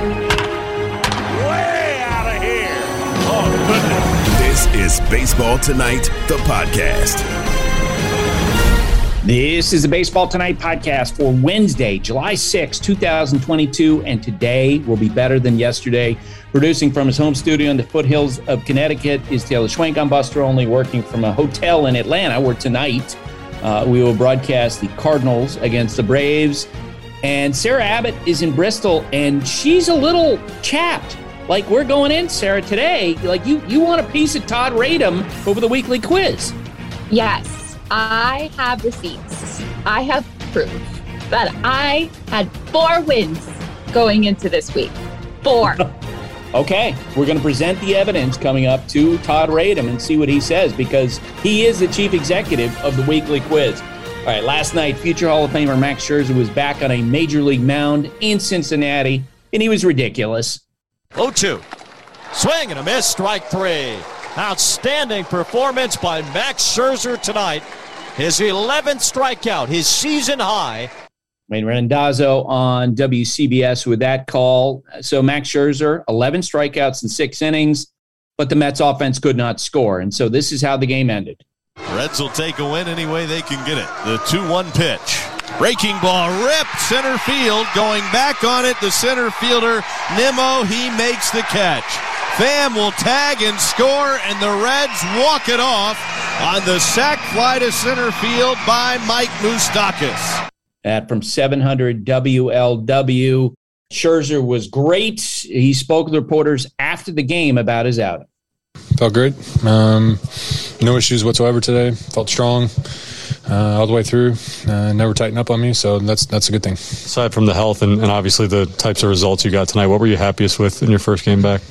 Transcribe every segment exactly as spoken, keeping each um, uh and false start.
Way out of here. Oh, goodness. This is Baseball Tonight, the podcast. This is the Baseball Tonight podcast for Wednesday, July sixth, twenty twenty-two, and today will be better than yesterday. Producing from his home studio in the foothills of Connecticut is Taylor Schwenk. I'm Buster Olney, working from a hotel in Atlanta, where tonight uh, we will broadcast the Cardinals against the Braves. And Sarah Abbott is in Bristol, and she's a little chapped. Like, we're going in, Sarah, today. Like, you, you want a piece of Todd Radom over the weekly quiz. Yes. I have receipts. I have proof that I had four wins going into this week. Four. Okay, we're going to present the evidence coming up to Todd Radom and see what he says, because he is the chief executive of the weekly quiz. All right, last night, future Hall of Famer Max Scherzer was back on a major league mound in Cincinnati, and he was ridiculous. oh two. Swing and a miss, strike three. Outstanding performance by Max Scherzer tonight. His eleventh strikeout, his season high. Wayne Randazzo on W C B S with that call. So Max Scherzer, eleven strikeouts in six innings, but the Mets offense could not score. And so this is how the game ended. Reds will take a win any way they can get it. The two one pitch. Breaking ball ripped center field. Going back on it, the center fielder, Nimmo, he makes the catch. Pham will tag and score, and the Reds walk it off on the sac fly to center field by Mike Moustakas. That from seven hundred W L W. Scherzer was great. He spoke with reporters after the game about his outing. Felt great. Um, no issues whatsoever today. Felt strong uh, all the way through. Uh, never tightened up on me, so that's that's a good thing. Aside from the health and, and obviously the types of results you got tonight, what were you happiest with in your first game back?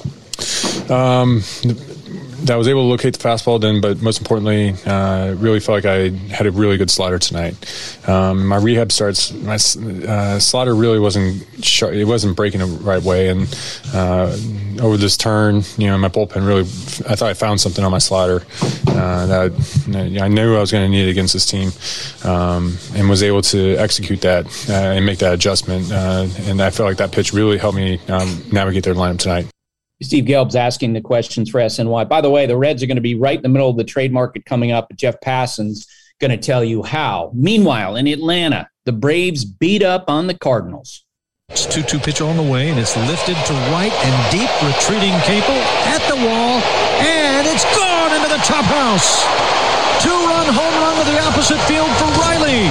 Um, that I was able to locate the fastball then, but most importantly, uh, really felt like I had a really good slider tonight. Um, my rehab starts, my uh, slider really wasn't sharp, it wasn't breaking the right way, and uh, over this turn, you know, my bullpen really, I thought I found something on my slider uh, that I knew I was going to need against this team, um, and was able to execute that uh, and make that adjustment, uh, and I felt like that pitch really helped me um, navigate their lineup tonight. Steve Gelb's asking the questions for S N Y. By the way, the Reds are going to be right in the middle of the trade market coming up. Jeff Passan's going to tell you how. Meanwhile, in Atlanta, the Braves beat up on the Cardinals. It's two two pitch on the way, and it's lifted to right and deep. Retreating Capel at the wall, and it's gone into the top house. Two-run home run to the opposite field for Riley.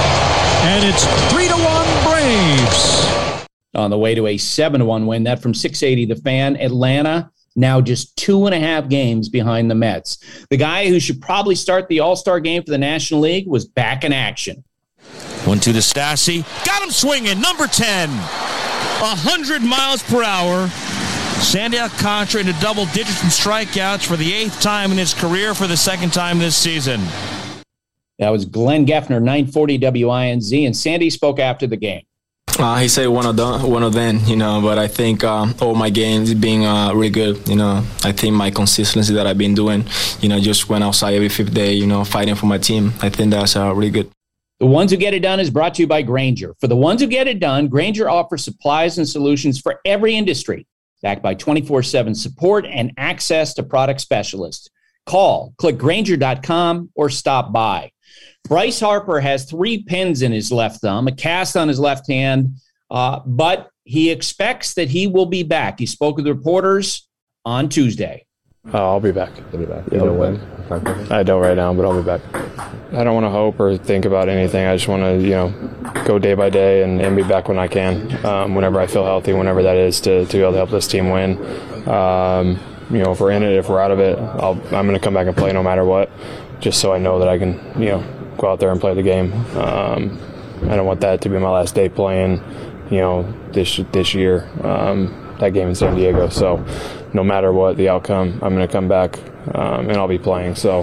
And it's three to one Braves. On the way to a seven to one win, that from six eighty The Fan. Atlanta now just two and a half games behind the Mets. The guy who should probably start the All-Star game for the National League was back in action. One two to Stassi. Got him swinging. Number ten. one hundred miles per hour. Sandy Alcantara into double digits in strikeouts for the eighth time in his career, for the second time this season. That was Glenn Geffner, nine forty W I N Z, and Sandy spoke after the game. Uh, he said one of them, one of them, you know. But I think uh, all my games being uh, really good, you know. I think my consistency that I've been doing, you know, just went outside every fifth day, you know, fighting for my team. I think that's uh, really good. The Ones Who Get It Done is brought to you by Grainger. For the ones who get it done, Grainger offers supplies and solutions for every industry, backed by twenty-four seven support and access to product specialists. Call, click Grainger dot com, or stop by. Bryce Harper has three pins in his left thumb, a cast on his left hand, uh, but he expects that he will be back. He spoke with reporters on Tuesday. Oh, I'll be back. I'll be back. You know when? I don't right now, but I'll be back. I don't want to hope or think about anything. I just want to, you know, go day by day and, and be back when I can, um, whenever I feel healthy, whenever that is, to, to be able to help this team win. Um, you know, if we're in it, if we're out of it, I'll, I'm going to come back and play no matter what, just so I know that I can, you know, go out there and play the game. Um, I don't want that to be my last day playing, you know, this this year, um, that game in San Diego. So no matter what the outcome, I'm going to come back um, and I'll be playing. So,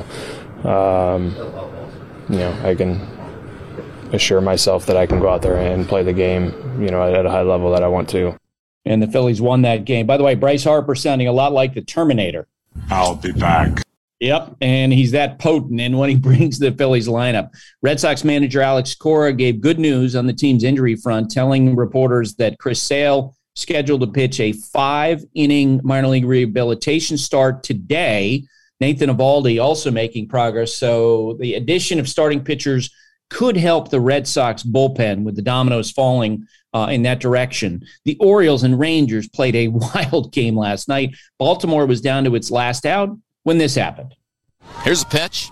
um, you know, I can assure myself that I can go out there and play the game, you know, at, at a high level that I want to. And the Phillies won that game. By the way, Bryce Harper sounding a lot like the Terminator. I'll be back. Yep, and he's that potent in when he brings the Phillies lineup. Red Sox manager Alex Cora gave good news on the team's injury front, telling reporters that Chris Sale scheduled to pitch a five-inning minor league rehabilitation start today. Nathan Eovaldi also making progress. So the addition of starting pitchers could help the Red Sox bullpen with the dominoes falling uh, in that direction. The Orioles and Rangers played a wild game last night. Baltimore was down to its last out when this happened. Here's a pitch.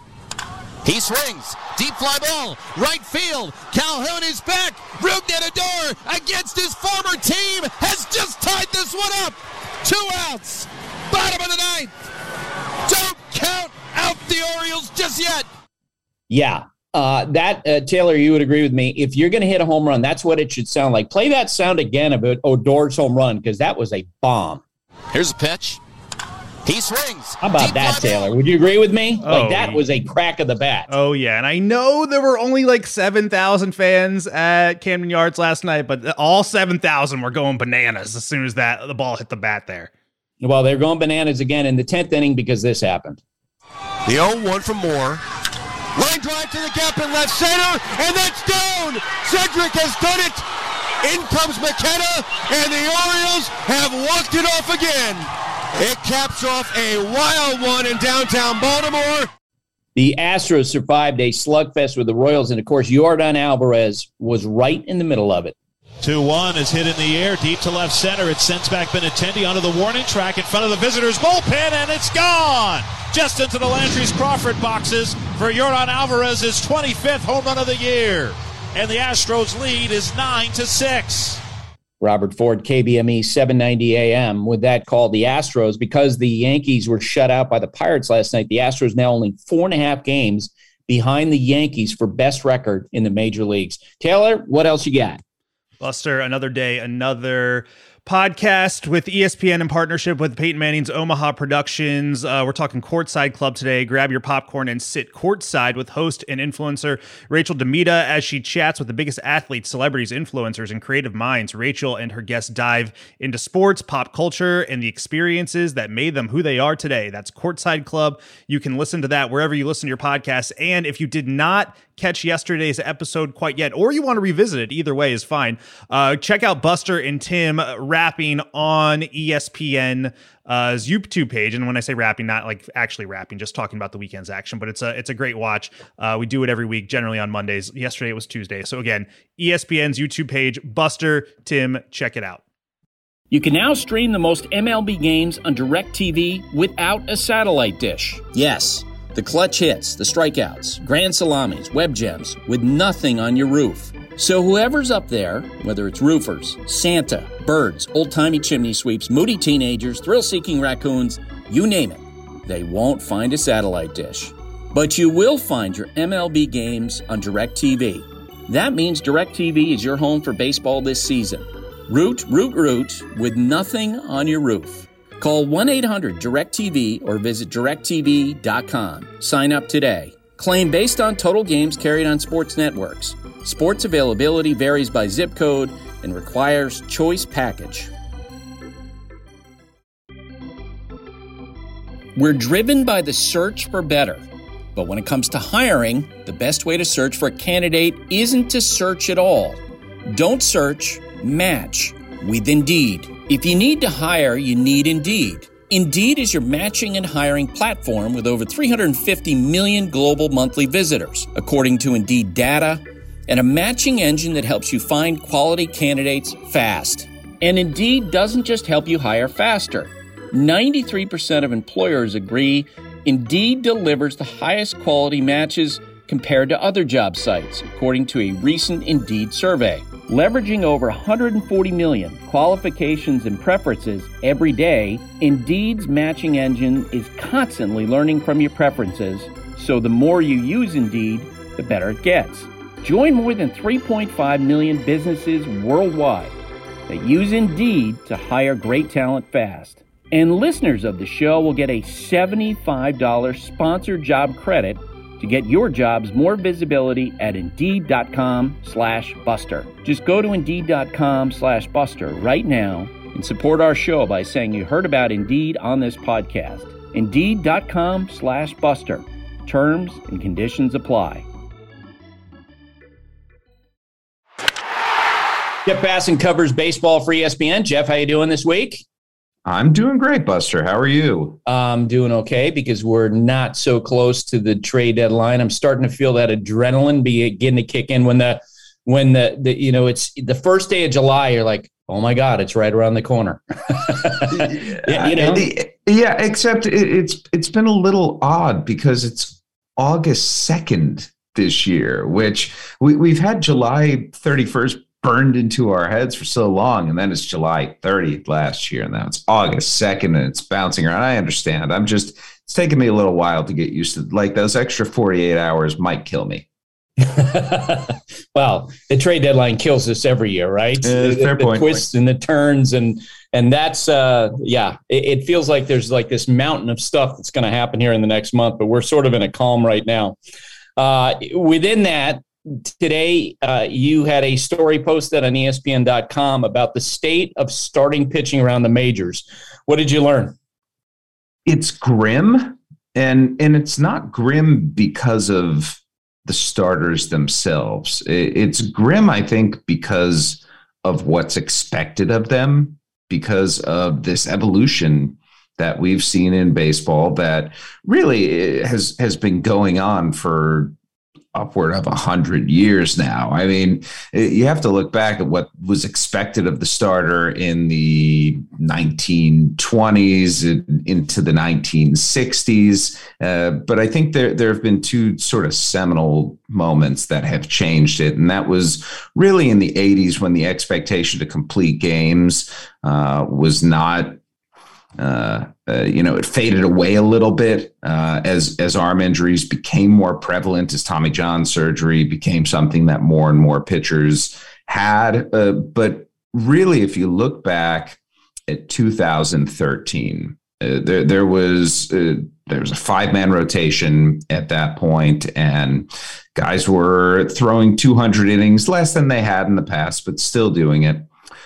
He swings. Deep fly ball. Right field. Calhoun is back. Root Nadador against his former team has just tied this one up. Two outs. Bottom of the ninth. Don't count out the Orioles just yet. Yeah. Uh, that, uh, Taylor, you would agree with me. If you're going to hit a home run, that's what it should sound like. Play that sound again about Odor's home run, because that was a bomb. Here's a pitch. He swings. How about Deep that, fly Taylor? ball. Would you agree with me? Oh, like, that was a crack of the bat. Oh, yeah. And I know there were only like seven thousand fans at Camden Yards last night, but all seven thousand were going bananas as soon as that the ball hit the bat there. Well, they're going bananas again in the tenth inning because this happened. The oh one from Moore. Line drive to the gap in left center, and that's down. Cedric has done it. In comes McKenna, and the Orioles have walked it off again. It caps off a wild one in downtown Baltimore. The Astros survived a slugfest with the Royals, and, of course, Yordan Alvarez was right in the middle of it. two one is hit in the air, deep to left center. It sends back Benintendi onto the warning track in front of the visitors' bullpen, and it's gone! Just into the Landry's Crawford boxes for Yordan Alvarez's twenty-fifth home run of the year. And the Astros lead is nine to six. Robert Ford, K B M E seven ninety A M. With that call, the Astros, because the Yankees were shut out by the Pirates last night, the Astros now only four and a half games behind the Yankees for best record in the major leagues. Taylor, what else you got? Buster, another day, another podcast with E S P N in partnership with Peyton Manning's Omaha Productions. Uh, we're talking Courtside Club today. Grab your popcorn and sit courtside with host and influencer Rachel Demita as she chats with the biggest athletes, celebrities, influencers, and creative minds. Rachel and her guests dive into sports, pop culture, and the experiences that made them who they are today. That's Courtside Club. You can listen to that wherever you listen to your podcasts. And if you did not catch yesterday's episode quite yet, or you want to revisit it, either way is fine. Uh, check out Buster and Tim rapping on E S P N's uh, YouTube page. And when I say rapping, not like actually rapping, just talking about the weekend's action, but it's a, it's a great watch. Uh, we do it every week, generally on Mondays. Yesterday it was Tuesday. So again, E S P N's YouTube page, Buster, Tim, check it out. You can now stream the most M L B games on DirecTV without a satellite dish. Yes, the clutch hits, the strikeouts, grand salamis, web gems, with nothing on your roof. So whoever's up there, whether it's roofers, Santa, birds, old-timey chimney sweeps, moody teenagers, thrill-seeking raccoons, you name it, they won't find a satellite dish. But you will find your M L B games on DirecTV. That means DirecTV is your home for baseball this season. Root, root, root, with nothing on your roof. Call one eight hundred direct T V or visit direct T V dot com. Sign up today. Claim based on total games carried on sports networks. Sports availability varies by zip code and requires choice package. We're driven by the search for better. But when it comes to hiring, the best way to search for a candidate isn't to search at all. Don't search, match with Indeed. If you need to hire, you need Indeed. Indeed is your matching and hiring platform with over three hundred fifty million global monthly visitors, according to Indeed data, and a matching engine that helps you find quality candidates fast. And Indeed doesn't just help you hire faster. ninety-three percent of employers agree Indeed delivers the highest quality matches compared to other job sites, according to a recent Indeed survey. Leveraging over one hundred forty million qualifications and preferences every day, Indeed's matching engine is constantly learning from your preferences, so the more you use Indeed, the better it gets. Join more than three point five million businesses worldwide that use Indeed to hire great talent fast. And listeners of the show will get a seventy-five dollars sponsored job credit to get your jobs more visibility at Indeed.com slash Buster. Just go to Indeed.com slash Buster right now and support our show by saying you heard about Indeed on this podcast. Indeed.com slash Buster. Terms and conditions apply. Jeff Bassan covers baseball for E S P N. Jeff, how you doing this week? I'm doing great, Buster. How are you? I'm doing okay because we're not so close to the trade deadline. I'm starting to feel that adrenaline beginning to kick in when the when the, the you know it's the first day of July. You're like, oh my God, it's right around the corner. yeah, you know? yeah, except it, it's it's been a little odd because it's August second this year, which we, we've had July thirty-first burned into our heads for so long, and then it's July thirtieth last year, and now it's August second, and it's bouncing around. I understand. I'm just, it's taken me a little while to get used to, like, those extra forty-eight hours might kill me. Well, the trade deadline kills us every year, right? Uh, the, fair the point. twists and the turns, and and that's uh, yeah. It, it feels like there's like this mountain of stuff that's going to happen here in the next month, but we're sort of in a calm right now. Uh, within that, today, uh, you had a story posted on E S P N dot com about the state of starting pitching around the majors. What did you learn? It's grim, and and it's not grim because of the starters themselves. It's grim, I think, because of what's expected of them, because of this evolution that we've seen in baseball that really has has been going on for upward of a hundred years now. I mean, you have to look back at what was expected of the starter in the nineteen twenties into the nineteen sixties. Uh, but I think there, there have been two sort of seminal moments that have changed it. And that was really in the eighties when the expectation to complete games uh, was not Uh, uh, you know, it faded away a little bit uh, as as arm injuries became more prevalent, as Tommy John surgery became something that more and more pitchers had. Uh, but really, if you look back at two thousand thirteen, uh, there there was uh, there was a five man rotation at that point, and guys were throwing two hundred innings, less than they had in the past, but still doing it.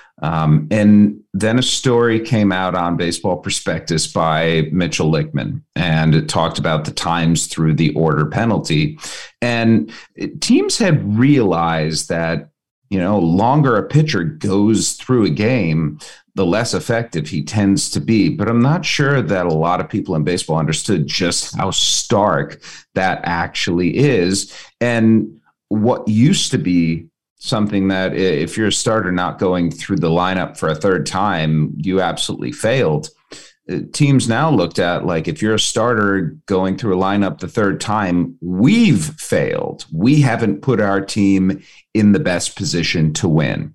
Um, and then a story came out on Baseball Prospectus by Mitchell Lichtman, and it talked about the times through the order penalty. And teams had realized that, you know, longer a pitcher goes through a game, the less effective he tends to be. But I'm not sure that a lot of people in baseball understood just how stark that actually is. And what used to be something that if you're a starter not going through the lineup for a third time, you absolutely failed. Teams now looked at, like, if you're a starter going through a lineup the third time, we've failed. We haven't put our team in the best position to win.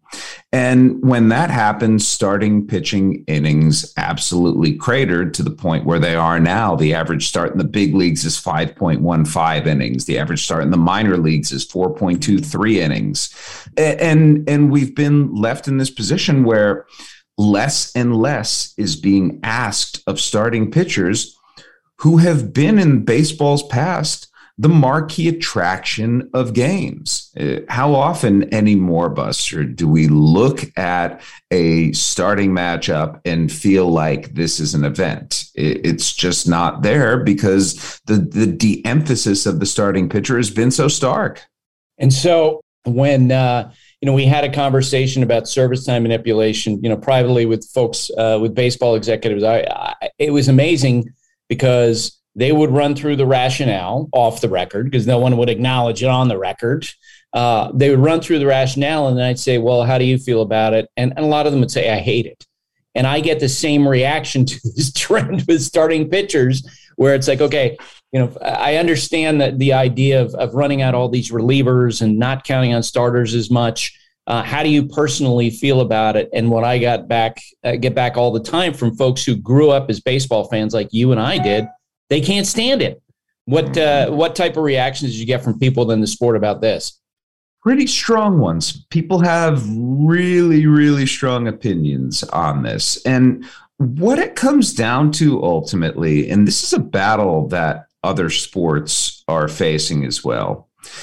And when that happens, starting pitching innings absolutely cratered to the point where they are now. The average start in the big leagues is five point one five innings. The average start in the minor leagues is four point two three innings. And, and we've been left in this position where less and less is being asked of starting pitchers who have been in baseball's past the marquee attraction of games. Uh, how often anymore, Buster, do we look at a starting matchup and feel like this is an event? It, it's just not there because the, the de-emphasis of the starting pitcher has been so stark. And so when uh, you know, we had a conversation about service time manipulation, you know, privately with folks, uh, with baseball executives. I, I, it was amazing because they would run through the rationale off the record because no one would acknowledge it on the record. Uh, they would run through the rationale, and then I'd say, well, how do you feel about it? And, and a lot of them would say, I hate it. And I get the same reaction to this trend with starting pitchers where it's like, okay, you know, I understand that the idea of, of running out all these relievers and not counting on starters as much. Uh, how do you personally feel about it? And what I got back, uh, get back all the time from folks who grew up as baseball fans like you and I did, they can't stand it. What uh, what type of reactions did you get from people in the sport about this? Pretty strong ones. People have really, really strong opinions on this. And what it comes down to ultimately, and this is a battle that other sports are facing as well,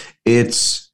it's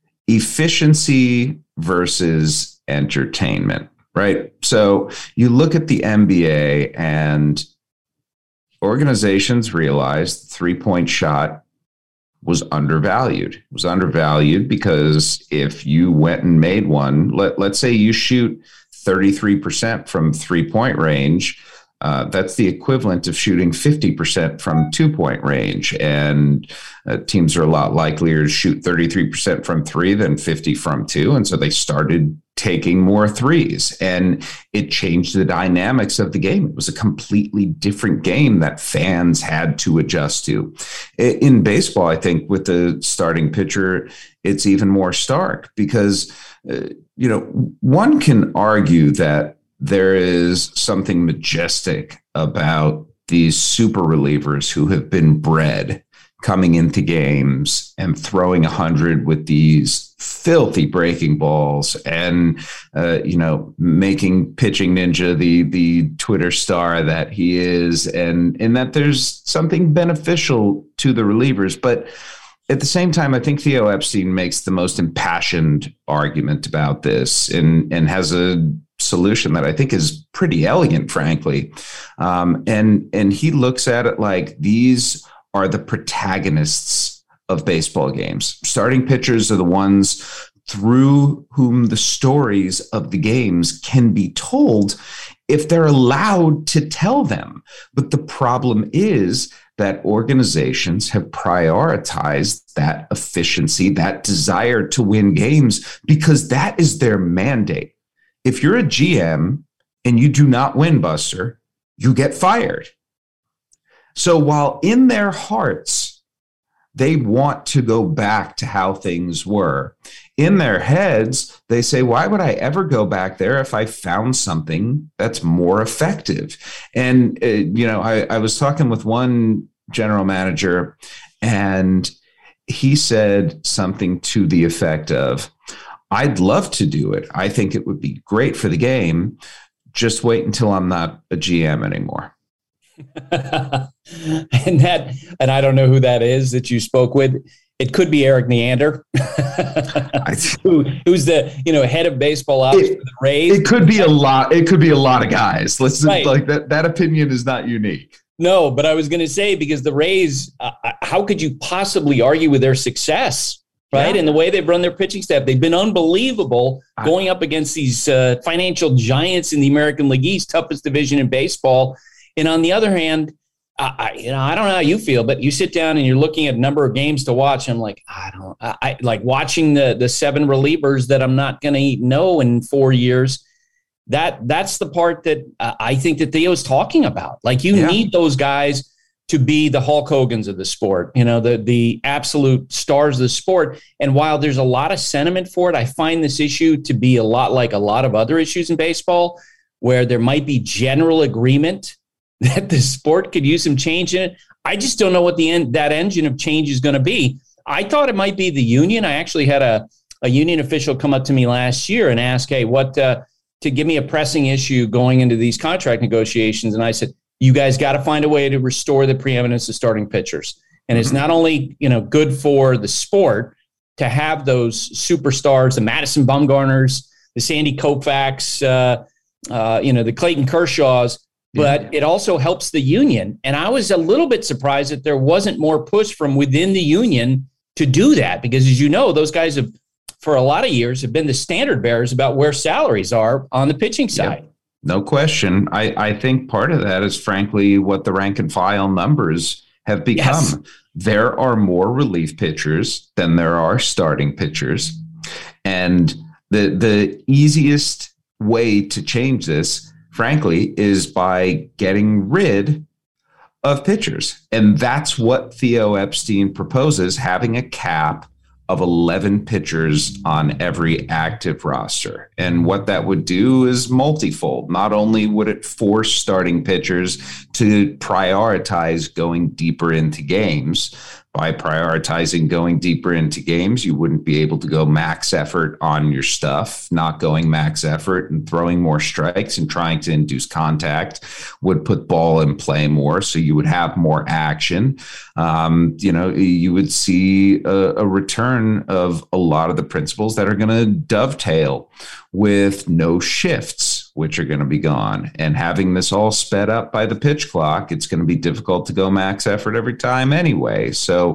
efficiency versus entertainment, right? So you look at the N B A, and organizations realize the three-point shot was undervalued. It was undervalued because if you went and made one, let, let's say you shoot thirty-three percent from three-point range, Uh, that's the equivalent of shooting fifty percent from two-point range. And uh, teams are a lot likelier to shoot thirty-three percent from three than fifty from two. And so they started taking more threes. And it changed the dynamics of the game. It was a completely different game that fans had to adjust to. In baseball, I think with the starting pitcher, it's even more stark because, uh, you know, one can argue that there is something majestic about these super relievers who have been bred coming into games and throwing a hundred with these filthy breaking balls and, uh, you know, making Pitching Ninja the, the Twitter star that he is, and, and that there's something beneficial to the relievers. But at the same time, I think Theo Epstein makes the most impassioned argument about this and, and has a solution that I think is pretty elegant, frankly. Um, and, and he looks at it like these are the protagonists of baseball games. Starting pitchers are the ones through whom the stories of the games can be told if they're allowed to tell them. But the problem is that organizations have prioritized that efficiency, that desire to win games, because that is their mandate. If you're a G M and you do not win, Buster, you get fired. So while in their hearts, they want to go back to how things were, in their heads, they say, why would I ever go back there if I found something that's more effective? And, uh, you know, I, I was talking with one general manager, and he said something to the effect of, I'd love to do it. I think it would be great for the game. Just wait until I'm not a G M anymore. and that, and I don't know who that is that you spoke with. It could be Eric Neander, who, who's the you know head of baseball ops it, for the Rays. It could be a lot. It could be a lot of guys. Let's right. like that. That opinion is not unique. No, but I was going to say, because the Rays, uh, how could you possibly argue with their success? Right. Yeah. And the way they've run their pitching staff, they've been unbelievable going up against these uh, financial giants in the American League East, toughest division in baseball. And on the other hand, I, I, you know, I don't know how you feel, but you sit down and you're looking at a number of games to watch. And I'm like, I don't I, I like watching the the seven relievers that I'm not going to know in four years. That that's the part that uh, I think that Theo's talking about. Like you yeah. need those guys to be the Hulk Hogans of the sport, you know, the the absolute stars of the sport. And while there's a lot of sentiment for it, I find this issue to be a lot like a lot of other issues in baseball, where there might be general agreement that the sport could use some change in it. I just don't know what the end that engine of change is going to be. I thought it might be the union. I actually had a, a union official come up to me last year and ask, hey, what uh, to give me a pressing issue going into these contract negotiations. And I said, you guys got to find a way to restore the preeminence of starting pitchers. And it's not only, you know, good for the sport to have those superstars, the Madison Bumgarners, the Sandy Koufax, uh, uh, you know, the Clayton Kershaws, but yeah. it also helps the union. And I was a little bit surprised that there wasn't more push from within the union to do that, because as you know, those guys have, for a lot of years, have been the standard bearers about where salaries are on the pitching side. Yep. No question. I, I think part of that is, frankly, what the rank and file numbers have become. Yes. There are more relief pitchers than there are starting pitchers. And the the easiest way to change this, frankly, is by getting rid of pitchers. And that's what Theo Epstein proposes, having a cap of eleven pitchers on every active roster. And what that would do is multifold. Not only would it force starting pitchers to prioritize going deeper into games. By prioritizing going deeper into games, you wouldn't be able to go max effort on your stuff. Not going max effort and throwing more strikes and trying to induce contact would put ball in play more, so you would have more action. Um, you know, you would see a, a return of a lot of the principles that are going to dovetail with no shifts, which are going to be gone. And having this all sped up by the pitch clock, it's going to be difficult to go max effort every time anyway. So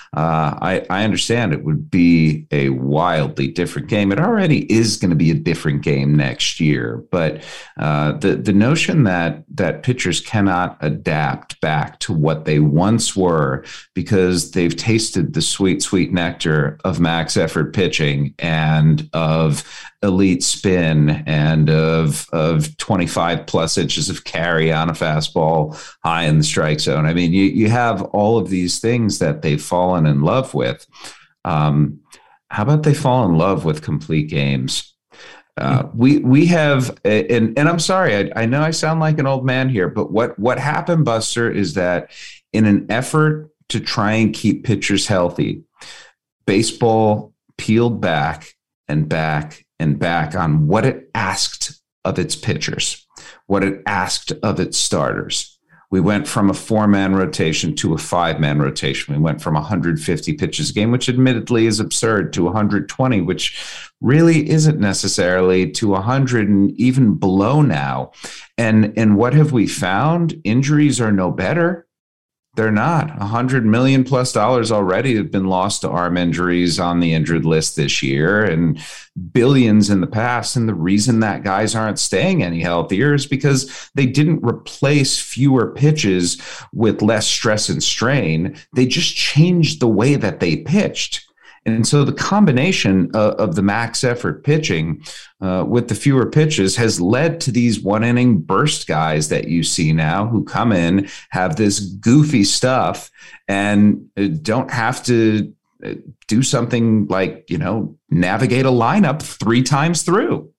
uh, I, I understand it would be a wildly different game. It already is going to be a different game next year. But uh, the, the notion that, that pitchers cannot adapt back to what they once were because they've tasted the sweet, sweet nectar of max effort pitching and of elite spin and of of twenty-five plus inches of carry on a fastball high in the strike zone. I mean, you you have all of these things that they've fallen in love with. Um, how about they fall in love with complete games? Uh, we we have, and and I'm sorry, I, I know I sound like an old man here, but what what happened, Buster, is that in an effort to try and keep pitchers healthy, baseball peeled back and back and back on what it asked of its pitchers, what it asked of its starters. We went from a four-man rotation to a five-man rotation. We went from one hundred fifty pitches a game, which admittedly is absurd, to one hundred twenty, which really isn't necessarily, to one hundred and even below now. And, and what have we found? Injuries are no better. They're not. one hundred million plus dollars already have been lost to arm injuries on the injured list this year, and billions in the past. And the reason that guys aren't staying any healthier is because they didn't replace fewer pitches with less stress and strain. They just changed the way that they pitched. And so the combination of, of the max effort pitching uh, with the fewer pitches has led to these one inning burst guys that you see now who come in, have this goofy stuff, and don't have to do something like, you know, navigate a lineup three times through.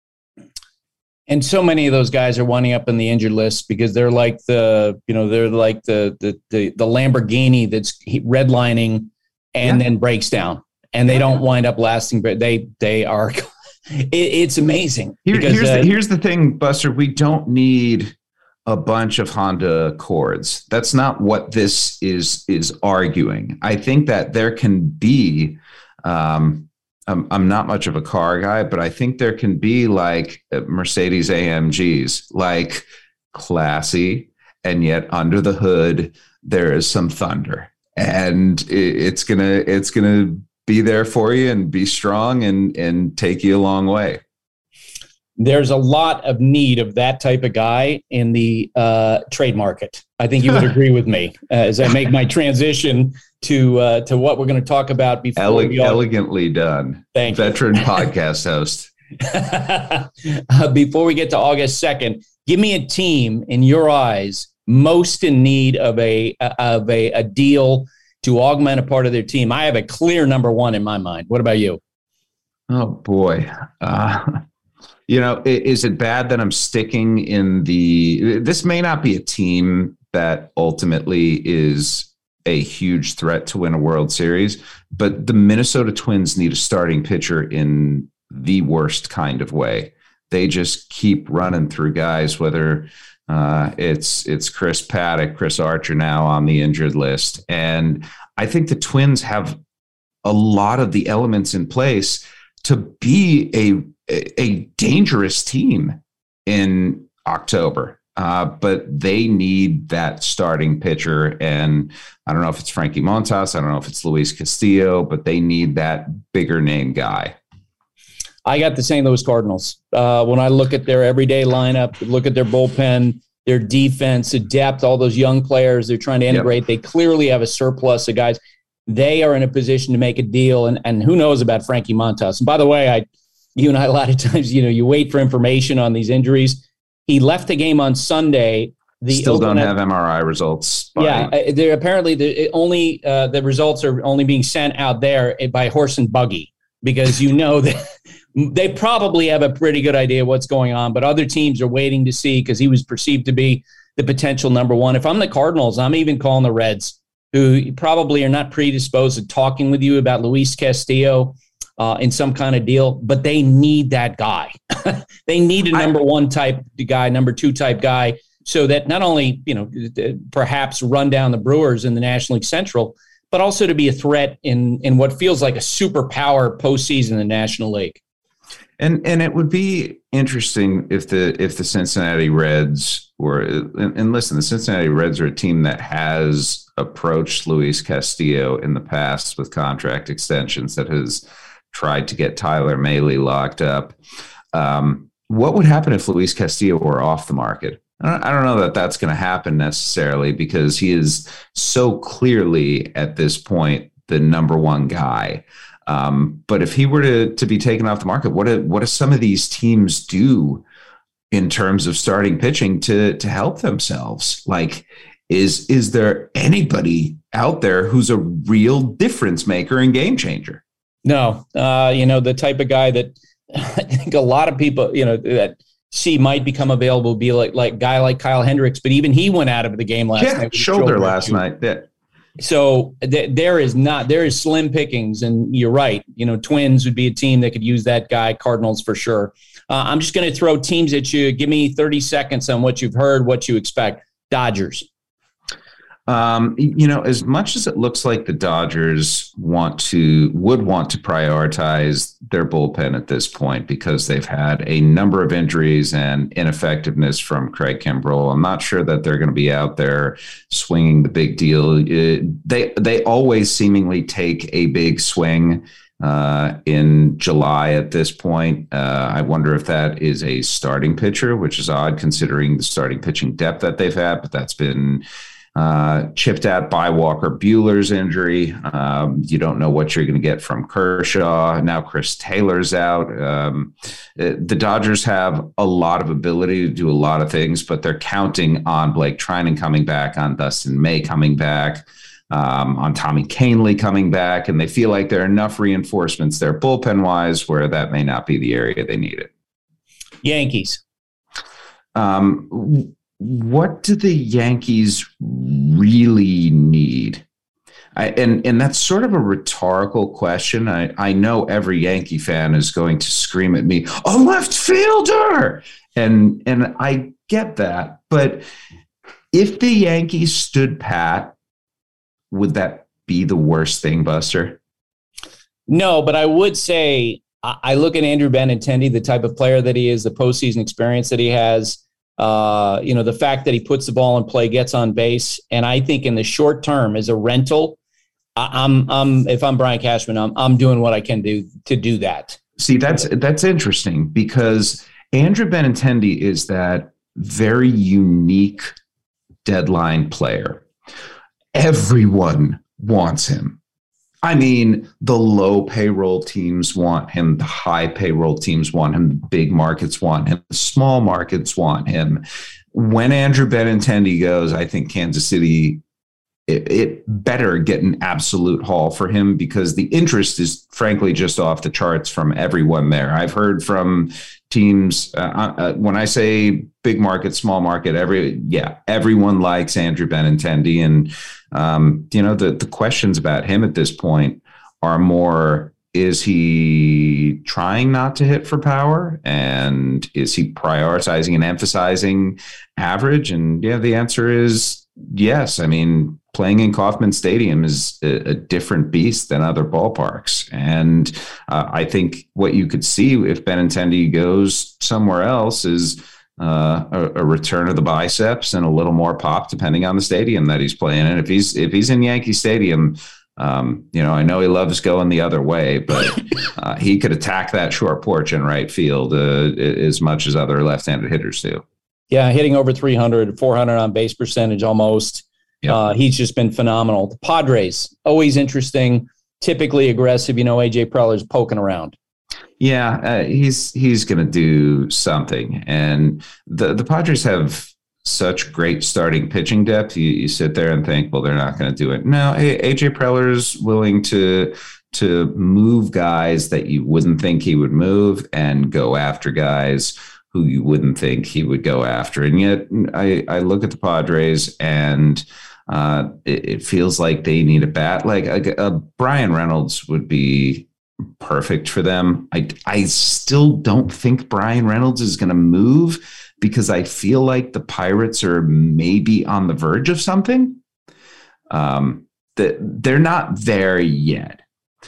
And so many of those guys are winding up in the injured list because they're like the, you know, they're like the the the, the Lamborghini that's redlining and yeah. then breaks down, and they don't wind up lasting, but they, they are, it, it's amazing. Here, because, here's, uh, the, here's the thing, Buster, we don't need a bunch of Honda Accords. That's not what this is, is arguing. I think that there can be, um, I'm, I'm not much of a car guy, but I think there can be like Mercedes A M Gs, like classy, and yet under the hood, there is some thunder. And it's gonna it's gonna be there for you and be strong and and take you a long way. There's a lot of need of that type of guy in the uh, trade market. I think you would agree with me uh, as I make my transition to uh, to what we're going to talk about before. Ele- we all- elegantly done. Thank Veteran you. podcast host. uh, before we get to August second, give me a team in your eyes most in need of a of a, a deal to augment a part of their team. I have a clear number one in my mind. What about you? Oh boy, uh, you know, is it bad that I'm sticking in the? This may not be a team that ultimately is a huge threat to win a World Series, but the Minnesota Twins need a starting pitcher in the worst kind of way. They just keep running through guys, whether Uh, it's it's Chris Paddock, Chris Archer now on the injured list. And I think the Twins have a lot of the elements in place to be a, a dangerous team in October. Uh, but they need that starting pitcher. And I don't know if it's Frankie Montas, I don't know if it's Luis Castillo, but they need that bigger name guy. I got the Saint Louis Cardinals. Uh, when I look at their everyday lineup, look at their bullpen, their defense, the depth, all those young players they're trying to integrate, yep. They clearly have a surplus of guys. They are in a position to make a deal, and, and who knows about Frankie Montas. And by the way, I, you and I, a lot of times, you know, you wait for information on these injuries. He left the game on Sunday. The Still don't have M R I results. By, yeah, they're apparently the only uh, the results are only being sent out there by horse and buggy, because you know that they probably have a pretty good idea what's going on, but other teams are waiting to see because he was perceived to be the potential number one. If I'm the Cardinals, I'm even calling the Reds, who probably are not predisposed to talking with you about Luis Castillo uh, in some kind of deal, but they need that guy. They need a number one type guy, number two type guy, so that not only, you know, perhaps run down the Brewers in the National League Central, but also to be a threat in, in what feels like a superpower postseason in the National League. And and it would be interesting if the if the Cincinnati Reds were, and, and listen, the Cincinnati Reds are a team that has approached Luis Castillo in the past with contract extensions, that has tried to get Tyler Mahle locked up. Um, what would happen if Luis Castillo were off the market? I don't, I don't know that that's going to happen necessarily, because he is so clearly at this point the number one guy. Um, but if he were to, to be taken off the market, what do, what do some of these teams do in terms of starting pitching to to help themselves? Like, is is there anybody out there who's a real difference maker and game changer? No, uh, you know, the type of guy that I think a lot of people, you know, that see might become available would be like like guy like Kyle Hendricks, but even he went out of the game last yeah, night. Shoulder, shoulder last issue. night. Yeah. So th- there is not there is slim pickings, and you're right. You know, Twins would be a team that could use that guy. Cardinals for sure. Uh, I'm just going to throw teams at you. Give me thirty seconds on what you've heard, what you expect. Dodgers. Um, you know, as much as it looks like the Dodgers want to, would want to prioritize their bullpen at this point, because they've had a number of injuries and ineffectiveness from Craig Kimbrell, I'm not sure that they're going to be out there swinging the big deal. It, they, they always seemingly take a big swing uh, in July at this point. Uh, I wonder if that is a starting pitcher, which is odd considering the starting pitching depth that they've had, but that's been Uh, chipped at by Walker Buehler's injury. Um, you don't know what you're going to get from Kershaw. Now Chris Taylor's out. Um, the Dodgers have a lot of ability to do a lot of things, but they're counting on Blake Treinen coming back, on Dustin May coming back, um, on Tommy Kahnle coming back, and they feel like there are enough reinforcements there bullpen-wise where that may not be the area they need it. Yankees. Um, What do the Yankees really need? I, and, and that's sort of a rhetorical question. I, I know every Yankee fan is going to scream at me, a left fielder! And, and I get that. But if the Yankees stood pat, would that be the worst thing, Buster? No, but I would say I look at Andrew Benintendi, the type of player that he is, the postseason experience that he has. Uh, you know, the fact that he puts the ball in play, gets on base. And I think in the short term as a rental, I, I'm, I'm, if I'm Brian Cashman, I'm, I'm doing what I can do to do that. See, that's, that's interesting, because Andrew Benintendi is that very unique deadline player. Everyone wants him. I mean, the low payroll teams want him. The high payroll teams want him. The big markets want him. The small markets want him. When Andrew Benintendi goes, I think Kansas City, it, it better get an absolute haul for him, because the interest is frankly just off the charts from everyone there. I've heard from teams, uh, uh, when I say big market, small market, every yeah, everyone likes Andrew Benintendi. And Um, you know, the, the questions about him at this point are more, is he trying not to hit for power? And is he prioritizing and emphasizing average? And yeah, the answer is yes. I mean, playing in Kauffman Stadium is a, a different beast than other ballparks. And uh, I think what you could see if Benintendi goes somewhere else is Uh, a, a return of the biceps and a little more pop, depending on the stadium that he's playing in. If he's if he's in Yankee Stadium, um, you know, I know he loves going the other way, but uh, he could attack that short porch in right field uh, as much as other left-handed hitters do. Yeah, hitting over three hundred, four hundred on base percentage almost. Yep. Uh, he's just been phenomenal. The Padres, always interesting, typically aggressive. You know, A J Preller's poking around. Yeah, uh, he's he's going to do something. And the, the Padres have such great starting pitching depth. You, you sit there and think, well, they're not going to do it. No, A J Preller's willing to to move guys that you wouldn't think he would move and go after guys who you wouldn't think he would go after. And yet I, I look at the Padres and uh, it, it feels like they need a bat. Like a, a Brian Reynolds would be perfect for them. I, I still don't think Brian Reynolds is going to move, because I feel like the Pirates are maybe on the verge of something. Um, that they're not there yet,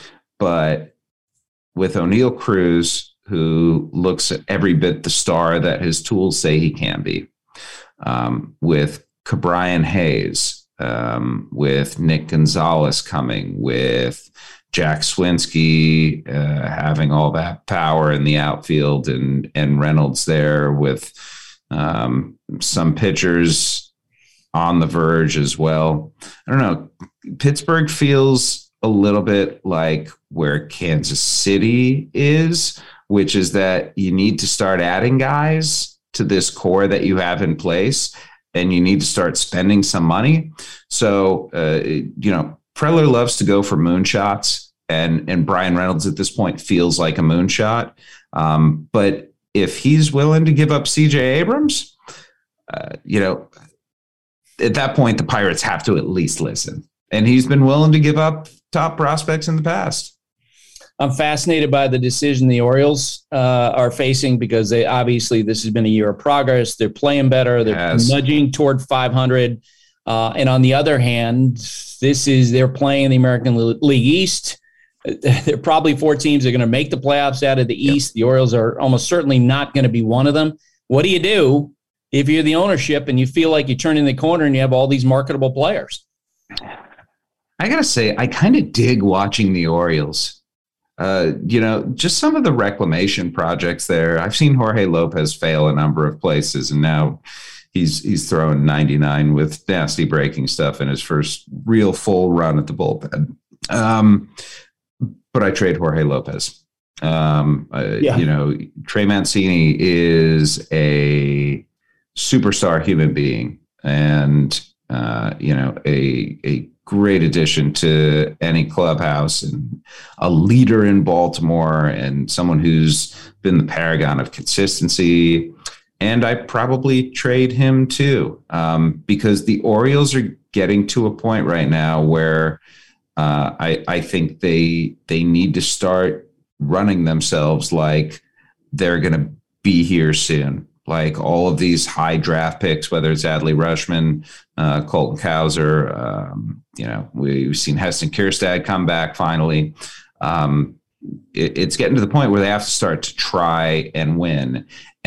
but with O'Neal Cruz, who looks at every bit the star that his tools say he can be, um, with Ke'Bryan Hayes, um, with Nick Gonzalez coming, with Jack Swinski uh, having all that power in the outfield, and and Reynolds there with um, some pitchers on the verge as well. I don't know. Pittsburgh feels a little bit like where Kansas City is, which is that you need to start adding guys to this core that you have in place, and you need to start spending some money. So, uh, you know, Preller loves to go for moonshots, and, and Brian Reynolds at this point feels like a moonshot. Um, but if he's willing to give up C J Abrams, uh, you know, at that point, the Pirates have to at least listen. And he's been willing to give up top prospects in the past. I'm fascinated by the decision the Orioles uh, are facing, because they obviously this has been a year of progress. They're playing better. They're yes. nudging toward five hundred. Uh, and on the other hand, this is they're playing the American League East. There are probably four teams that are going to make the playoffs out of the East. Yep. The Orioles are almost certainly not going to be one of them. What do you do if you're the ownership and you feel like you're turning the corner and you have all these marketable players? I got to say, I kind of dig watching the Orioles. Uh, you know, just some of the reclamation projects there. I've seen Jorge Lopez fail a number of places, and now he's he's throwing ninety-nine with nasty breaking stuff in his first real full run at the bullpen. Um, but I trade Jorge Lopez. Um, uh, yeah. You know, Trey Mancini is a superstar human being, and uh, you know, a a great addition to any clubhouse, and a leader in Baltimore, and someone who's been the paragon of consistency. And I probably trade him too, um, because the Orioles are getting to a point right now where uh, I, I think they they need to start running themselves like they're going to be here soon. Like all of these high draft picks, whether it's Adley Rutschman, uh, Colton Cowser, um, you know, we've seen Heston Kjerstad come back finally. Um, it, it's getting to the point where they have to start to try and win,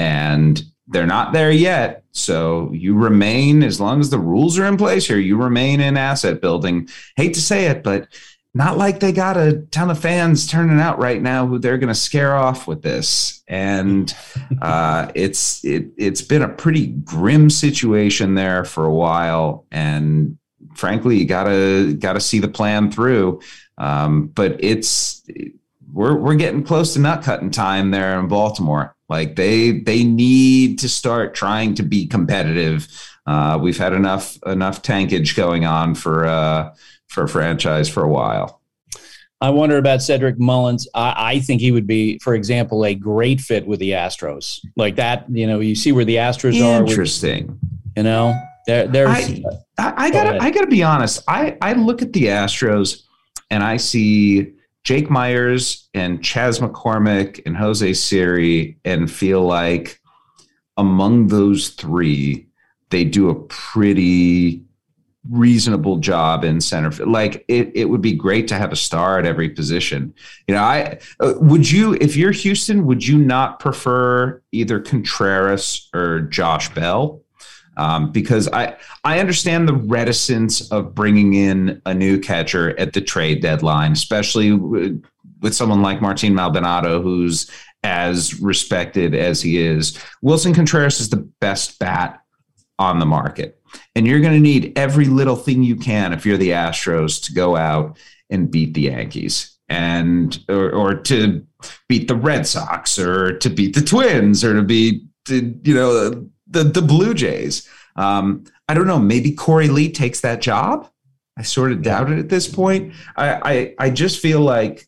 and they're not there yet. So you remain, as long as the rules are in place here, you remain in asset building. Hate to say it, but not like they got a ton of fans turning out right now who they're going to scare off with this. And uh, it's it, it's been a pretty grim situation there for a while. And frankly, you gotta gotta see the plan through. Um, but it's we're we're getting close to nut cutting time there in Baltimore. Like they they need to start trying to be competitive. Uh, we've had enough enough tankage going on for. Uh, for a franchise for a while. I wonder about Cedric Mullins. I, I think he would be, for example, a great fit with the Astros. Like that, you know, you see where the Astros Interesting. are. Interesting. You know, there, there's. I, I, I gotta, go I gotta be honest. I, I look at the Astros and I see Jake Myers and Chas McCormick and Jose Siri, and feel like among those three, they do a pretty reasonable job in center field. Like it, it would be great to have a star at every position. You know, I uh, would you, if you're Houston, would you not prefer either Contreras or Josh Bell? Um, because I, I understand the reticence of bringing in a new catcher at the trade deadline, especially with, with someone like Martin Maldonado, who's as respected as he is. Wilson Contreras is the best bat on the market. And you're going to need every little thing you can if you're the Astros to go out and beat the Yankees, and or, or to beat the Red Sox, or to beat the Twins, or to beat the, you know the the Blue Jays. Um, I don't know. Maybe Corey Lee takes that job. I sort of doubt it at this point. I I, I just feel like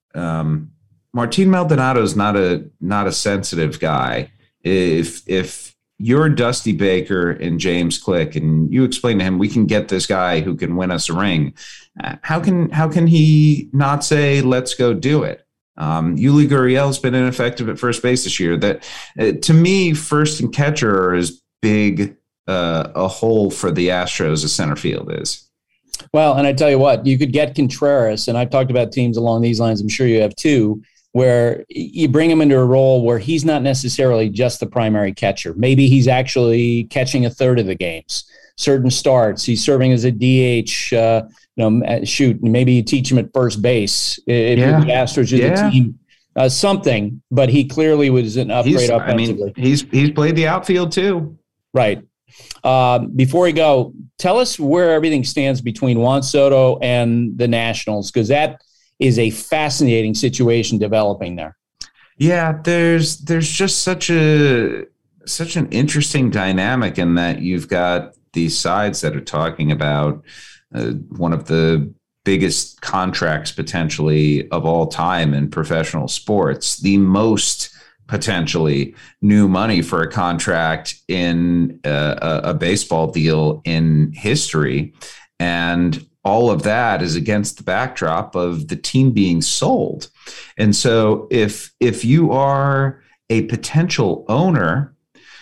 um, Martin Maldonado is not a not a sensitive guy. If if you're Dusty Baker and James Click, and you explain to him, we can get this guy who can win us a ring, how can how can he not say, let's go do it? Um, Yuli Gurriel's been ineffective at first base this year. That uh, to me, first and catcher are as big uh, a hole for the Astros as center field is. Well, and I tell you what, you could get Contreras, and I've talked about teams along these lines. I'm sure you have too, where you bring him into a role where he's not necessarily just the primary catcher. Maybe he's actually catching a third of the games, certain starts. He's serving as a D H. Uh, you know, shoot, maybe you teach him at first base if yeah. the Astros are yeah. the team. Uh, something, but he clearly was an upgrade he's, offensively. I mean, he's he's played the outfield too. Right. Uh, before we go, tell us where everything stands between Juan Soto and the Nationals, because that is a fascinating situation developing there. Yeah, there's there's just such a such an interesting dynamic in that you've got these sides that are talking about uh, one of the biggest contracts potentially of all time in professional sports, the most potentially new money for a contract in a, a baseball deal in history. And all of that is against the backdrop of the team being sold. And so if if you are a potential owner,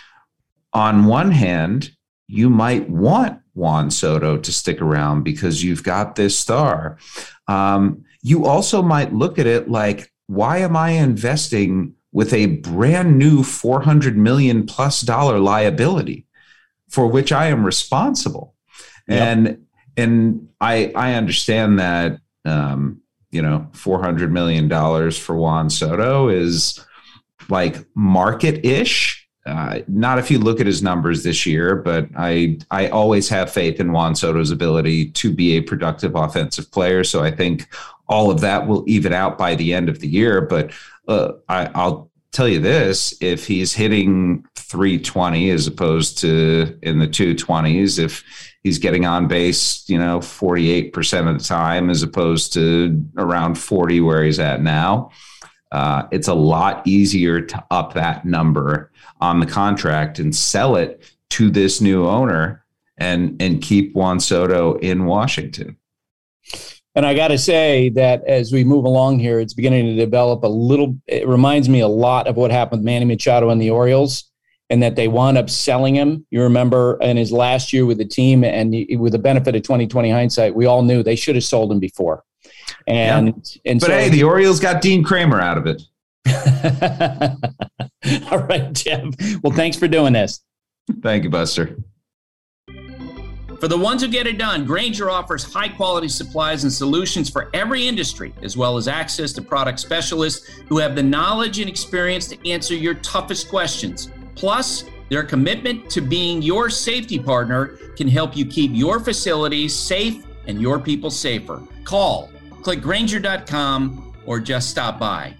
on one hand, you might want Juan Soto to stick around because you've got this star. Um, you also might look at it like, why am I investing with a brand new four hundred million plus dollar liability for which I am responsible? Yep. And and I I understand that um, you know four hundred million dollars for Juan Soto is like market-ish. Uh, not if you look at his numbers this year, but I I always have faith in Juan Soto's ability to be a productive offensive player. So I think all of that will even out by the end of the year. But uh, I, I'll tell you this, if he's hitting three twenty as opposed to in the two twenties, if he's getting on base, you know, forty-eight percent of the time as opposed to around forty where he's at now, uh, it's a lot easier to up that number on the contract and sell it to this new owner and and keep Juan Soto in Washington. And I got to say that as we move along here, it's beginning to develop a little, it reminds me a lot of what happened with Manny Machado and the Orioles, and that they wound up selling him. You remember in his last year with the team, and with the benefit of twenty twenty hindsight, we all knew they should have sold him before. And, yeah. and but so, hey, the Orioles got Dean Kramer out of it. All right, Jeff. Well, thanks for doing this. Thank you, Buster. For the ones who get it done, Grainger offers high-quality supplies and solutions for every industry, as well as access to product specialists who have the knowledge and experience to answer your toughest questions. Plus, their commitment to being your safety partner can help you keep your facilities safe and your people safer. Call, click Grainger dot com, or just stop by.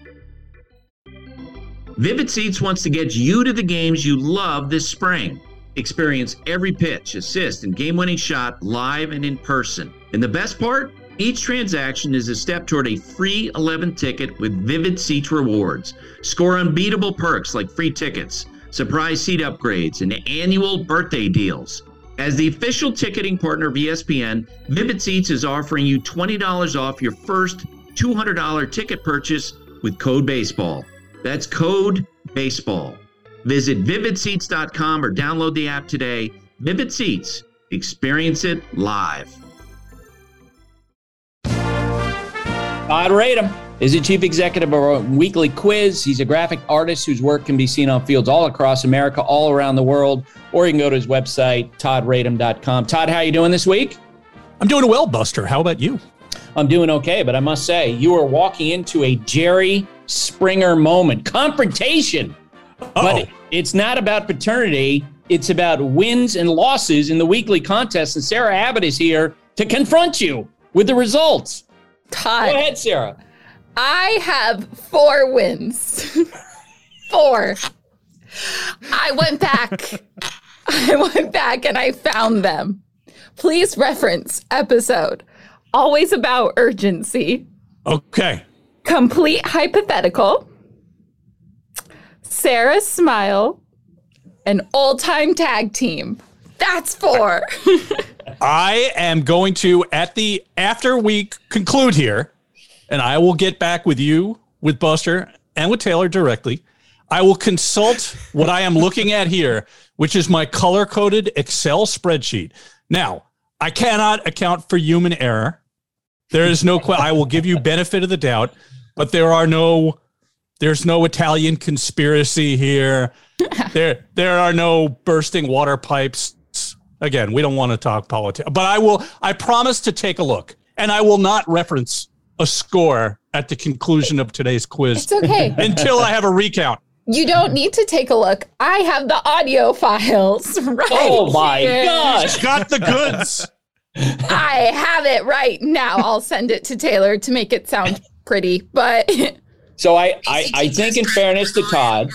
Vivid Seats wants to get you to the games you love this spring. Experience every pitch, assist, and game-winning shot live and in person. And the best part? Each transaction is a step toward a free eleventh ticket with Vivid Seats rewards. Score unbeatable perks like free tickets, surprise seat upgrades, and annual birthday deals. As the official ticketing partner of E S P N, Vivid Seats is offering you twenty dollars off your first two hundred dollars ticket purchase with code BASEBALL. That's code BASEBALL. Visit vivid seats dot com or download the app today. Vivid Seats. Experience it live. Todd Radom is the chief executive of our weekly quiz. He's a graphic artist whose work can be seen on fields all across America, all around the world, or you can go to his website, todd radom dot com. Todd, how are you doing this week? I'm doing well, Buster. How about you? I'm doing okay, but I must say, you are walking into a Jerry Springer moment. Confrontation. Uh-oh. But it's not about paternity. It's about wins and losses in the weekly contest. And Sarah Abbott is here to confront you with the results. Todd. Go ahead, Sarah. I have four wins. Four. I went back. I went back and I found them. Please reference episode. Always about urgency. Okay. Complete hypothetical. Sarah's smile. An old-time tag team. That's four. I am going to, at the, after we conclude here, and I will get back with you, with Buster, and with Taylor directly, I will consult what I am looking at here, which is my color-coded Excel spreadsheet. Now, I cannot account for human error. There is no, I will give you benefit of the doubt, but there are no There's no Italian conspiracy here. there, there are no bursting water pipes. Again, we don't want to talk politics, but I will. I promise to take a look, and I will not reference a score at the conclusion of today's quiz. It's okay. Until I have a recount. You don't need to take a look. I have the audio files right Oh my here. gosh. Got the goods. I have it right now. I'll send it to Taylor to make it sound pretty, but So I, I, I think in fairness to Todd,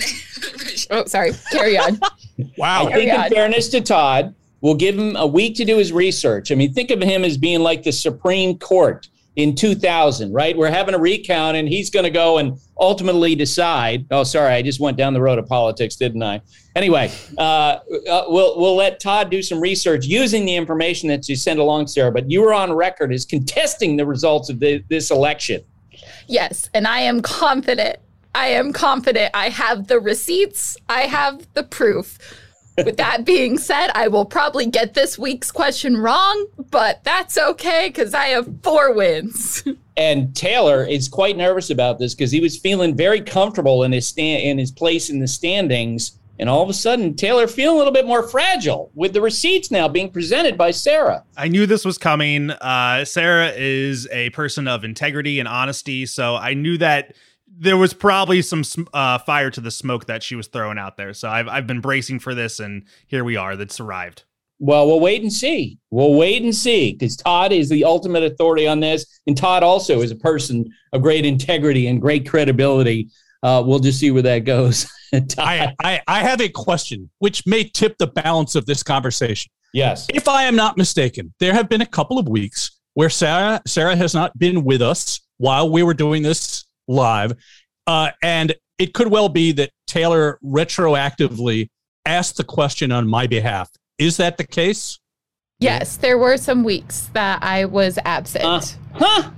oh, sorry. Carry on. Wow. I think Carry on. in fairness to Todd, we'll give him a week to do his research. I mean, think of him as being like the Supreme Court in two thousand, right? We're having a recount and he's going to go and ultimately decide. Oh, sorry, I just went down the road of politics, didn't I? Anyway, uh, uh, we'll we'll let Todd do some research using the information that you sent along, Sarah. But you were on record as contesting the results of the, this election. Yes, and I am confident. I am confident. I have the receipts. I have the proof. With that being said, I will probably get this week's question wrong, but that's okay because I have four wins. And Taylor is quite nervous about this because he was feeling very comfortable in his stand in his place in the standings. And all of a sudden, Taylor feeling a little bit more fragile with the receipts now being presented by Sarah. I knew this was coming. Uh, Sarah is a person of integrity and honesty, so I knew that there was probably some uh, fire to the smoke that she was throwing out there. So I've I've been bracing for this, and here we are. That's arrived. Well, we'll wait and see. We'll wait and see because Todd is the ultimate authority on this. And Todd also is a person of great integrity and great credibility. Uh, we'll just see where that goes. I, I, I have a question which may tip the balance of this conversation. Yes. If I am not mistaken, there have been a couple of weeks where Sarah Sarah has not been with us while we were doing this live. Uh, and it could well be that Taylor retroactively asked the question on my behalf. Is that the case? Yes, there were some weeks that I was absent. Uh, huh?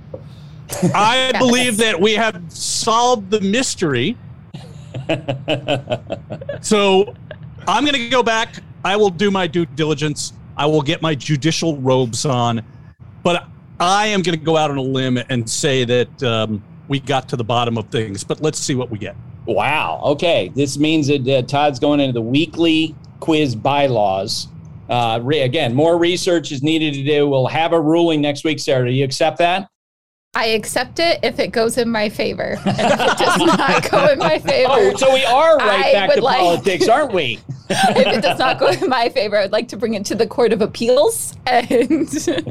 I Yes. believe that we have solved the mystery. So I'm going to go back. I will do my due diligence. I will get my judicial robes on. But I am going to go out on a limb and say that um, we got to the bottom of things. But let's see what we get. Wow. Okay. This means that uh, Todd's going into the weekly quiz bylaws. Uh, re- again, more research is needed to do. We'll have a ruling next week, Sarah. Do you accept that? I accept it if it goes in my favor. And if it does not go in my favor. Oh, so we are right I back would to like- politics, aren't we? If it does not go in my favor, I'd like to bring it to the Court of Appeals and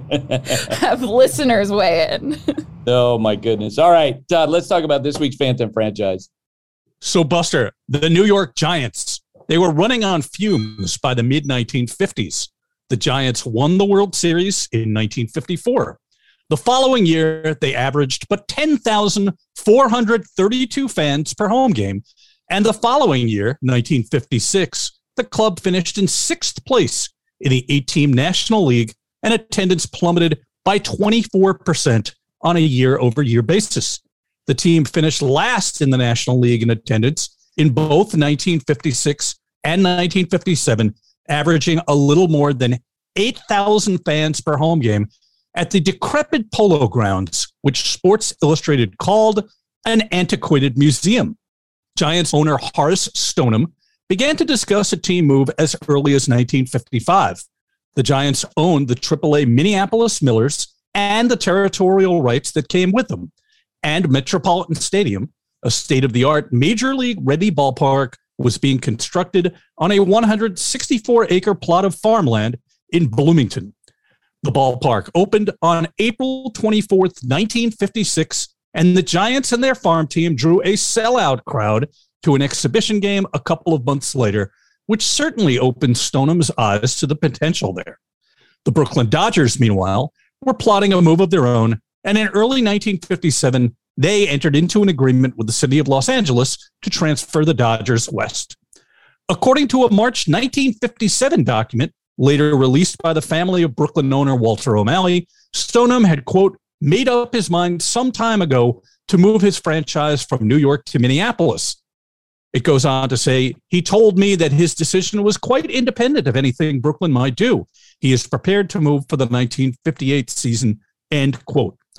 have listeners weigh in. Oh, my goodness. All right, Todd, let's talk about this week's Phantom franchise. So, Buster, the New York Giants, they were running on fumes by the mid nineteen fifties. The Giants won the World Series in nineteen fifty-four. The following year, they averaged but ten thousand four hundred thirty-two fans per home game. And the following year, nineteen fifty-six, the club finished in sixth place in the eight-team National League, and attendance plummeted by twenty-four percent on a year-over-year basis. The team finished last in the National League in attendance in both nineteen fifty-six and nineteen fifty-seven, averaging a little more than eight thousand fans per home game at the decrepit Polo Grounds, which Sports Illustrated called an antiquated museum. Giants owner Horace Stoneham began to discuss a team move as early as nineteen fifty-five. The Giants owned the triple A Minneapolis Millers and the territorial rights that came with them, and Metropolitan Stadium, a state-of-the-art Major League-ready ballpark, was being constructed on a one hundred sixty-four acre plot of farmland in Bloomington. The ballpark opened on April twenty-fourth, nineteen fifty-six, and the Giants and their farm team drew a sellout crowd to an exhibition game a couple of months later, which certainly opened Stoneham's eyes to the potential there. The Brooklyn Dodgers, meanwhile, were plotting a move of their own, and in early nineteen fifty-seven, they entered into an agreement with the city of Los Angeles to transfer the Dodgers west. According to a March nineteen fifty-seven document, later released by the family of Brooklyn owner Walter O'Malley, Stoneham had, quote, made up his mind some time ago to move his franchise from New York to Minneapolis. It goes on to say, he told me that his decision was quite independent of anything Brooklyn might do. He is prepared to move for the nineteen fifty-eight season, end quote.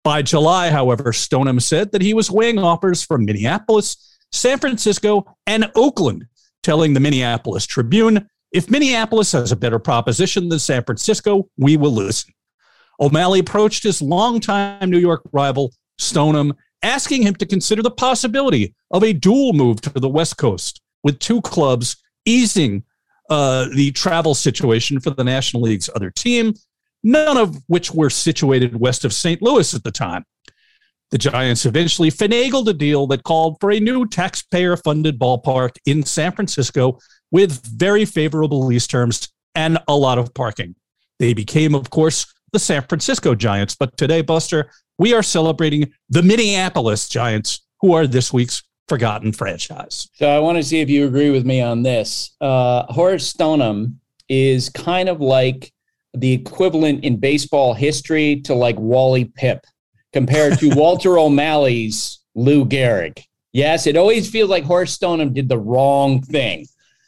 By July, however, Stoneham said that he was weighing offers from Minneapolis, San Francisco, and Oakland, telling the Minneapolis Tribune, if Minneapolis has a better proposition than San Francisco, we will listen. O'Malley approached his longtime New York rival, Stoneham, asking him to consider the possibility of a dual move to the West Coast, with two clubs easing uh, the travel situation for the National League's other team, none of which were situated west of Saint Louis at the time. The Giants eventually finagled a deal that called for a new taxpayer-funded ballpark in San Francisco with very favorable lease terms and a lot of parking. They became, of course, the San Francisco Giants. But today, Buster, we are celebrating the Minneapolis Giants, who are this week's forgotten franchise. So I want to see if you agree with me on this. Uh, Horace Stoneham is kind of like the equivalent in baseball history to like Wally Pipp compared to Walter O'Malley's Lou Gehrig. Yes, it always feels like Horace Stoneham did the wrong thing.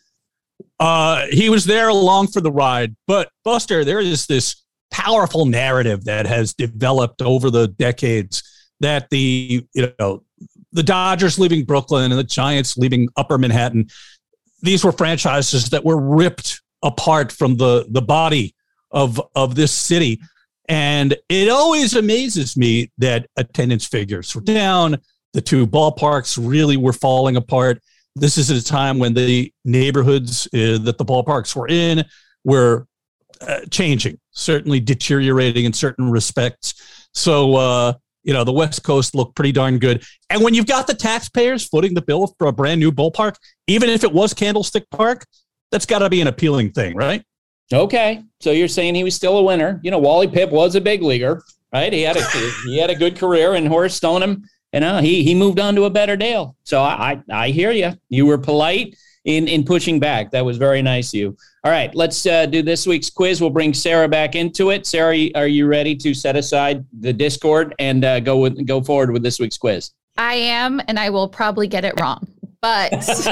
Uh, he was there along for the ride. But, Buster, there is this powerful narrative that has developed over the decades that the, you know, the Dodgers leaving Brooklyn and the Giants leaving Upper Manhattan, these were franchises that were ripped apart from the, the body of of this city. And it always amazes me that attendance figures were down. The two ballparks really were falling apart. This is at a time when the neighborhoods uh, that the ballparks were in were uh, changing, certainly deteriorating in certain respects. So, uh, you know, the West Coast looked pretty darn good. And when you've got the taxpayers footing the bill for a brand new ballpark, even if it was Candlestick Park, that's got to be an appealing thing, right? Okay, so you're saying he was still a winner. You know, Wally Pipp was a big leaguer, right? He had a he had a good career, and Horace Stoneham, you know, he he moved on to a better deal. So I I, I hear you. You were polite in in pushing back. That was very nice of you. All right, let's uh, do this week's quiz. We'll bring Sarah back into it. Sarah, are you ready to set aside the Discord and uh, go with go forward with this week's quiz? I am, and I will probably get it wrong, but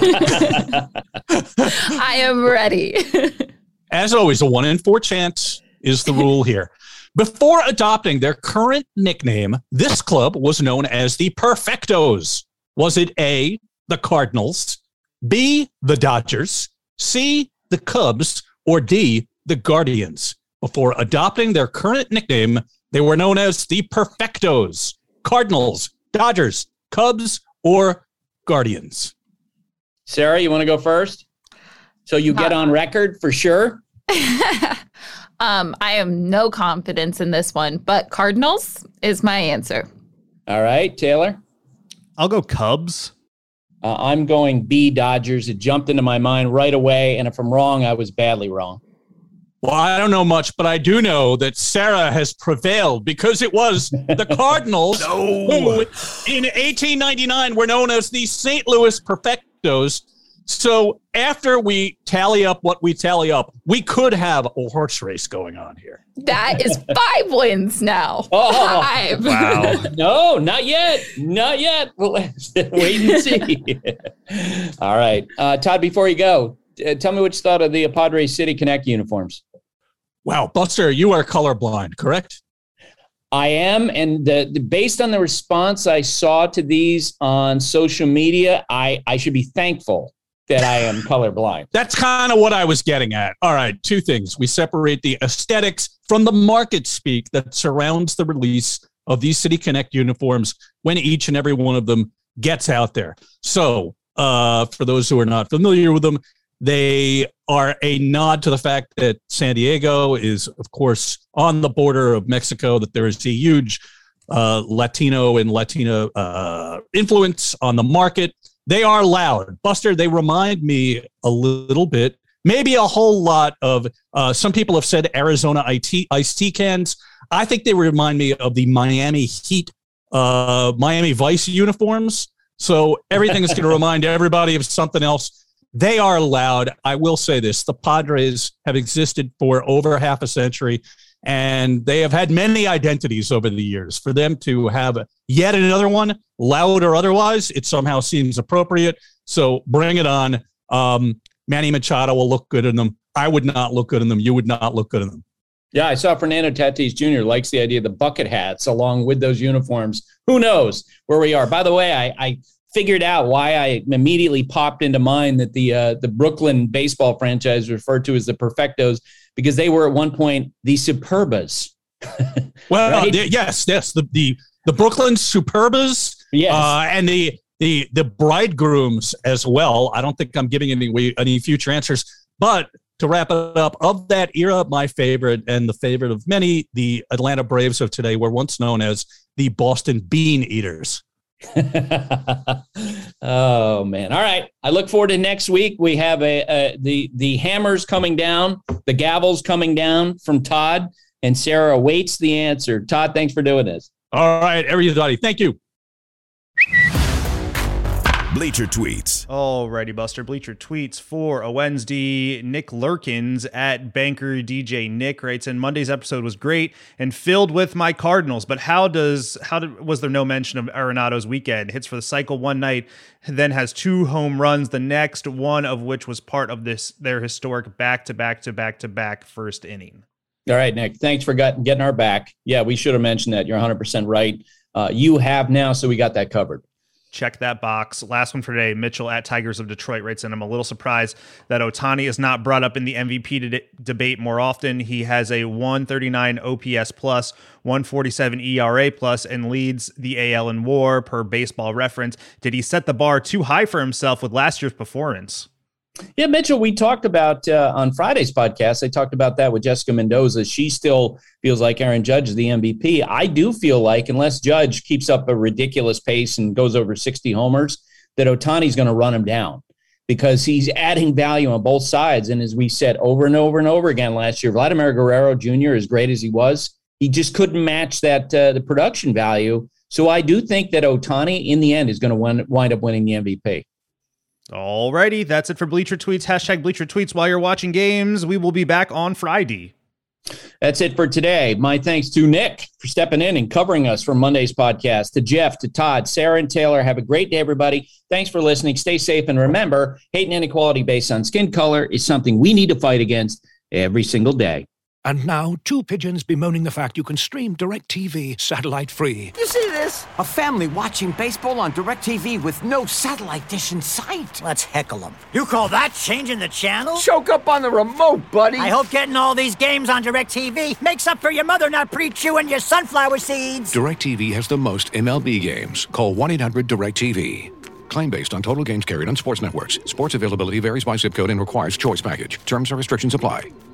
I am ready. As always, a one in four chance is the rule here. Before adopting their current nickname, this club was known as the Perfectos. Was it A, the Cardinals, B, the Dodgers, C, the Cubs, or D, the Guardians? Before adopting their current nickname, they were known as the Perfectos. Cardinals, Dodgers, Cubs, or Guardians? Sarah, you want to go first? So you get on record for sure? um, I have no confidence in this one, but Cardinals is my answer. All right, Taylor? I'll go Cubs. Uh, I'm going B, Dodgers. It jumped into my mind right away, and if I'm wrong, I was badly wrong. Well, I don't know much, but I do know that Sarah has prevailed because it was the Cardinals no. who in eighteen ninety-nine were known as the Saint Louis Perfectos. So after we tally up what we tally up, we could have a horse race going on here. That is five wins now. Oh, five. Wow. No, not yet. Not yet. We'll wait and see. All right. Uh, Todd, before you go, uh, tell me what you thought of the Padres City Connect uniforms. Wow. Buster, you are colorblind, correct? I am. And the, the, based on the response I saw to these on social media, I, I should be thankful that I am colorblind. That's kind of what I was getting at. All right, two things. We separate the aesthetics from the market speak that surrounds the release of these City Connect uniforms when each and every one of them gets out there. So uh, for those who are not familiar with them, they are a nod to the fact that San Diego is, of course, on the border of Mexico, that there is a huge uh, Latino and Latina uh, influence on the market. They are loud. Buster, they remind me a little bit, maybe a whole lot of, uh, some people have said Arizona iced tea cans. I think they remind me of the Miami Heat, uh, Miami Vice uniforms. So everything is going to remind everybody of something else. They are loud. I will say this. The Padres have existed for over half a century, and they have had many identities over the years. For them to have yet another one, loud or otherwise, it somehow seems appropriate. So bring it on. Um, Manny Machado will look good in them. I would not look good in them. You would not look good in them. Yeah, I saw Fernando Tatis Junior likes the idea of the bucket hats along with those uniforms. Who knows where we are? By the way, I, I figured out why I immediately popped into mind that the uh, the Brooklyn baseball franchise referred to as the Perfectos because they were at one point the Superbas. Well, right? uh, yes, yes, the the the Brooklyn Superbas, yes, uh, and the the the bridegrooms as well. I don't think I'm giving any any future answers, but to wrap it up, of that era, my favorite and the favorite of many, the Atlanta Braves of today were once known as the Boston Bean Eaters. Oh man! All right, I look forward to next week. We have a, a the the hammers coming down, the gavels coming down from Todd, and Sarah awaits the answer. Todd, thanks for doing this. All right, everybody, thank you. Bleacher Tweets. Alrighty, Buster. Bleacher Tweets for a Wednesday. Nick Lurkins at Banker D J Nick writes in, Monday's episode was great and filled with my Cardinals, but how does how did, was there no mention of Arenado's weekend? Hits for the cycle one night, then has two home runs the next, one of which was part of this their historic back-to-back-to-back-to-back first inning. All right, Nick, thanks for got, getting our back. Yeah, we should have mentioned that. You're one hundred percent right. Uh, you have now, so we got that covered. Check that box. Last one for today. Mitchell at Tigers of Detroit writes in, I'm a little surprised that Ohtani is not brought up in the M V P de- debate more often. He has a one thirty-nine O P S plus, one forty-seven E R A plus, and leads the A L in WAR per Baseball Reference. Did he set the bar too high for himself with last year's performance? Yeah, Mitchell, we talked about uh, on Friday's podcast, I talked about that with Jessica Mendoza. She still feels like Aaron Judge is the M V P. I do feel like unless Judge keeps up a ridiculous pace and goes over sixty homers, that Ohtani's going to run him down because he's adding value on both sides. And as we said over and over and over again last year, Vladimir Guerrero Junior, as great as he was, he just couldn't match that uh, the production value. So I do think that Ohtani, in the end, is going to wind, wind up winning the M V P. Alrighty, that's it for Bleacher Tweets. Hashtag Bleacher Tweets while you're watching games. We will be back on Friday. That's it for today. My thanks to Nick for stepping in and covering us for Monday's podcast, to Jeff, to Todd, Sarah, and Taylor. Have a great day, everybody. Thanks for listening. Stay safe. And remember, hate and inequality based on skin color is something we need to fight against every single day. And now, two pigeons bemoaning the fact you can stream DirecTV satellite-free. You see this? A family watching baseball on DirecTV with no satellite dish in sight. Let's heckle them. You call that changing the channel? Choke up on the remote, buddy. I hope getting all these games on DirecTV makes up for your mother not pre-chewing your sunflower seeds. DirecTV has the most M L B games. Call one eight hundred direct T V. Claim based on total games carried on sports networks. Sports availability varies by zip code and requires choice package. Terms and restrictions apply.